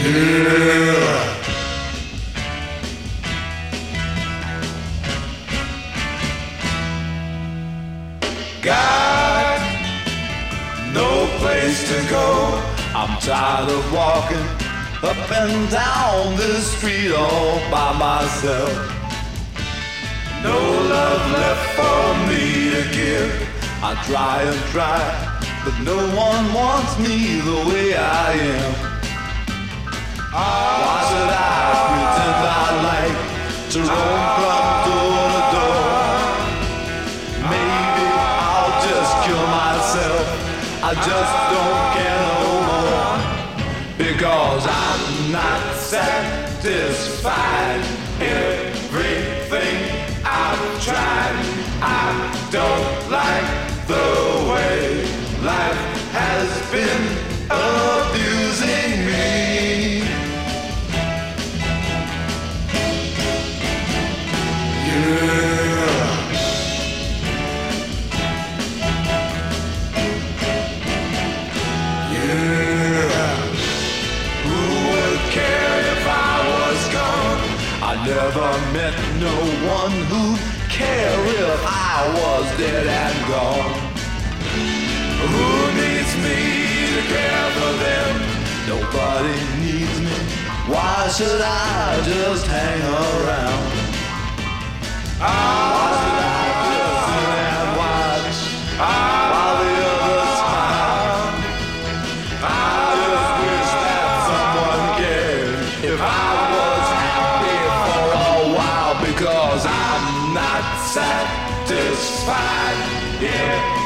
Got no place to go. I'm tired of walking up and down this street all by myself. No love left for me to give. I try and try, but no one wants me the way I am. Why should I pretend I like to roam from door to door? Maybe I'll just kill myself. I just don't care no more, because I'm not satisfied. Everything I've tried, I don't like the way life has been abusing me. I never met no one who'd care if I was dead and gone. Who needs me to care for them? Nobody needs me. Why should I just hang around? Why should I just sit and watch while the others smile? I just wish that someone cared if I was happy for a while, because I'm not satisfied. Yeah.